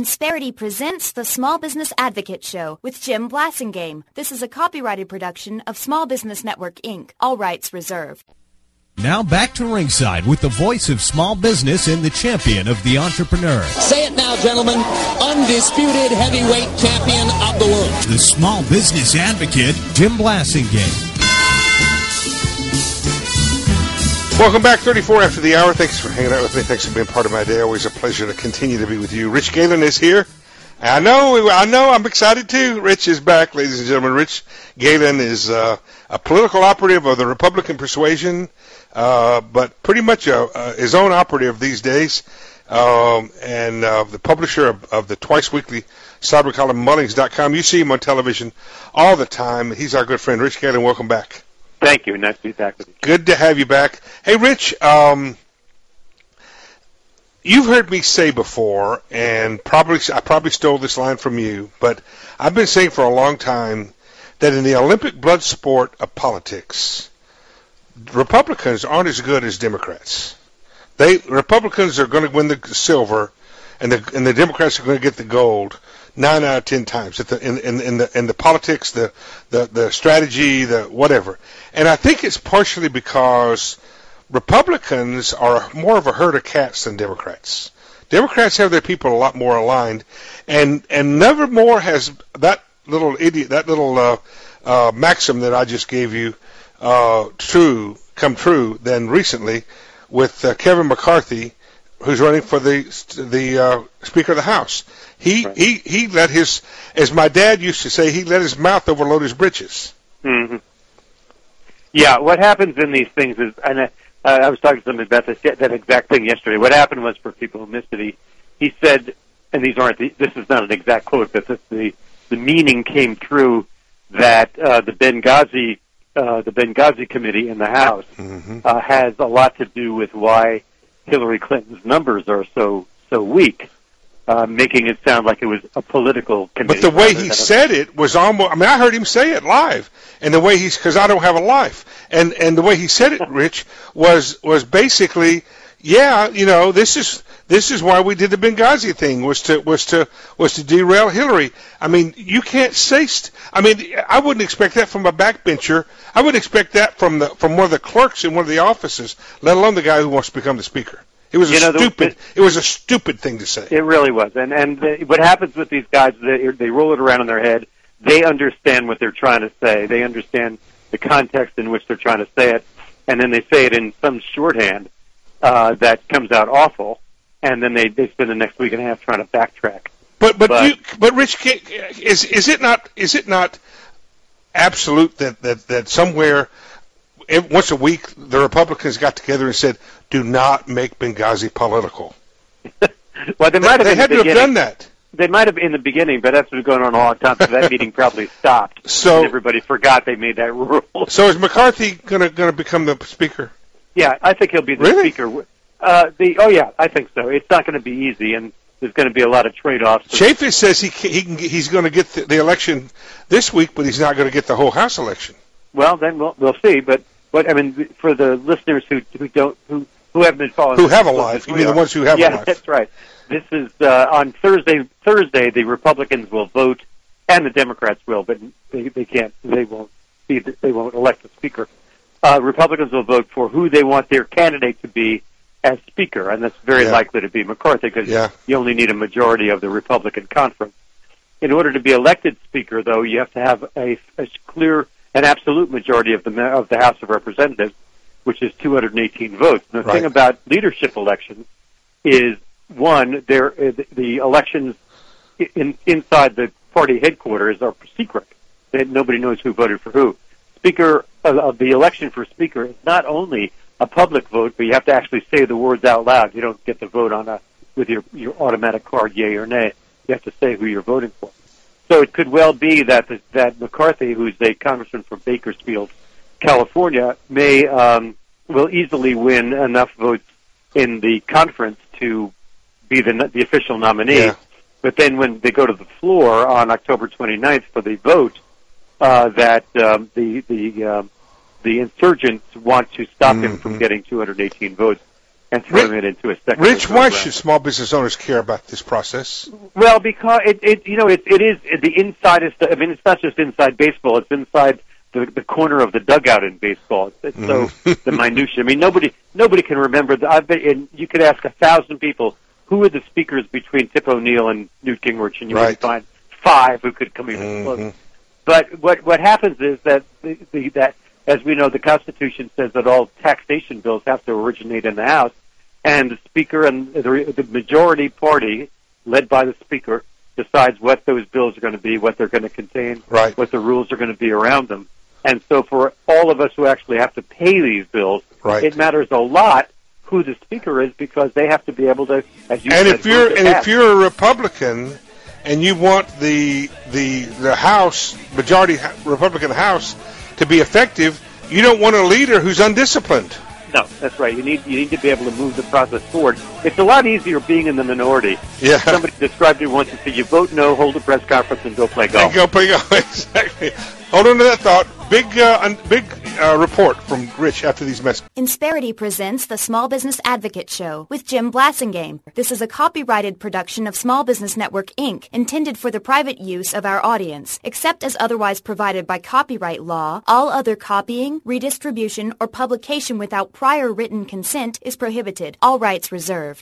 Insperity presents the Small Business Advocate Show with Jim Blasingame. This is a copyrighted production of Small Business Network, Inc. All rights reserved. Now back to ringside with the voice of small business and the champion of the entrepreneur. Say it now, gentlemen. Undisputed heavyweight champion of the world. The small business advocate, Jim Blasingame. Welcome back, 34 after the hour. Thanks for hanging out with me. Thanks for being part of my day. Always a pleasure to continue to be with you. Rich Galen is here. I know, I'm excited too. Rich is back, ladies and gentlemen. Rich Galen is a political operative of the Republican persuasion, but pretty much his own operative these days, and the publisher of the twice-weekly cyber column, Mullings.com. You see him on television all the time. He's our good friend. Rich Galen, welcome back. Thank you. Nice to be back with you. Good to have you back. Hey, Rich, you've heard me say before, and I probably stole this line from you, but I've been saying for a long time that in the Olympic blood sport of politics, Republicans aren't as good as Democrats. Republicans are going to win the silver, and the Democrats are going to get the gold 9 out of 10 times in the politics, the strategy, the whatever. And I think it's partially because Republicans are more of a herd of cats than Democrats. Democrats have their people a lot more aligned, and never more has that little maxim that I just gave you come true than recently with Kevin McCarthy, who's running for the Speaker of the House. He let his, as my dad used to say, he let his mouth overload his britches. Mm-hmm. Yeah, what happens in these things is, and I was talking to somebody about that exact thing yesterday. What happened was, for people who missed it, he said, and this is not an exact quote, but the meaning came through that the Benghazi committee in the House has a lot to do with why Hillary Clinton's numbers are so weak, making it sound like it was a political committee. But the way he said it was almost, I heard him say it live, and the way because I don't have a life, and the way he said it, Rich, was basically, yeah, this is why we did the Benghazi thing, was to derail Hillary. I mean, you can't say, I wouldn't expect that from a backbencher. I wouldn't expect that from one of the clerks in one of the offices, let alone the guy who wants to become the speaker. It was it was a stupid thing to say. It really was. And what happens with these guys, they roll it around in their head. They understand what they're trying to say. They understand the context in which they're trying to say it, and then they say it in some shorthand that comes out awful, and then they spend the next week and a half trying to backtrack. But Rich, is it not absolute that somewhere once a week the Republicans got together and said, "Do not make Benghazi political"? Well, they might have. They had to have done that. They might have in the beginning, but that's been going on a long time. So that meeting probably stopped. So and everybody forgot they made that rule. So is McCarthy going to become the speaker? Yeah, I think he'll be the speaker. Yeah, I think so. It's not going to be easy, and there's going to be a lot of trade-offs. Chaffetz says he's going to get the election this week, but he's not going to get the whole House election. Well, then we'll see. But for the listeners who haven't been following, who have a life, you mean the ones who have a life? Yeah, that's right. This is on Thursday. Thursday, the Republicans will vote, and the Democrats will, but they can't. They won't elect a speaker. Republicans will vote for who they want their candidate to be as speaker, and that's very likely to be McCarthy because you only need a majority of the Republican conference. In order to be elected speaker, though, you have to have a clear and absolute majority of the House of Representatives, which is 218 votes. And the thing about leadership elections is, one, the elections inside the party headquarters are secret. Nobody knows who voted for who. Speaker of the election for speaker is not only a public vote, but you have to actually say the words out loud. You don't get to vote with your automatic card, yay or nay. You have to say who you're voting for. So it could well be that McCarthy, who's a congressman from Bakersfield, California, will easily win enough votes in the conference to be the official nominee. Yeah. But then when they go to the floor on October 29th for the vote, that the insurgents want to stop him from getting 218 votes. and throwing it into a secular Rich, why program. should small business owners care about this process? Well, because it is the inside is. I mean, it's not just inside baseball; it's inside the corner of the dugout in baseball. It's so the minutia. I mean, nobody can remember. And you could ask 1,000 people who are the speakers between Tip O'Neill and Newt Gingrich, and you would find 5 who could come even close. But what happens is that that, as we know, the Constitution says that all taxation bills have to originate in the House, and the Speaker and the majority party, led by the Speaker, decides what those bills are going to be, what they're going to contain, what the rules are going to be around them. And so for all of us who actually have to pay these bills, it matters a lot who the Speaker is, because they have to be able to, as you said, if you're a Republican and you want the House, majority Republican House, to be effective, you don't want a leader who's undisciplined. No, that's right. You need to be able to move the process forward. It's a lot easier being in the minority. Yeah. Somebody described it once and said, you vote no, hold a press conference, and go play golf. And go play golf, exactly. Hold on to that thought. Big report from Rich after these messages. Insperity presents the Small Business Advocate Show with Jim Blassingame. This is a copyrighted production of Small Business Network, Inc., intended for the private use of our audience. Except as otherwise provided by copyright law, all other copying, redistribution, or publication without prior written consent is prohibited. All rights reserved.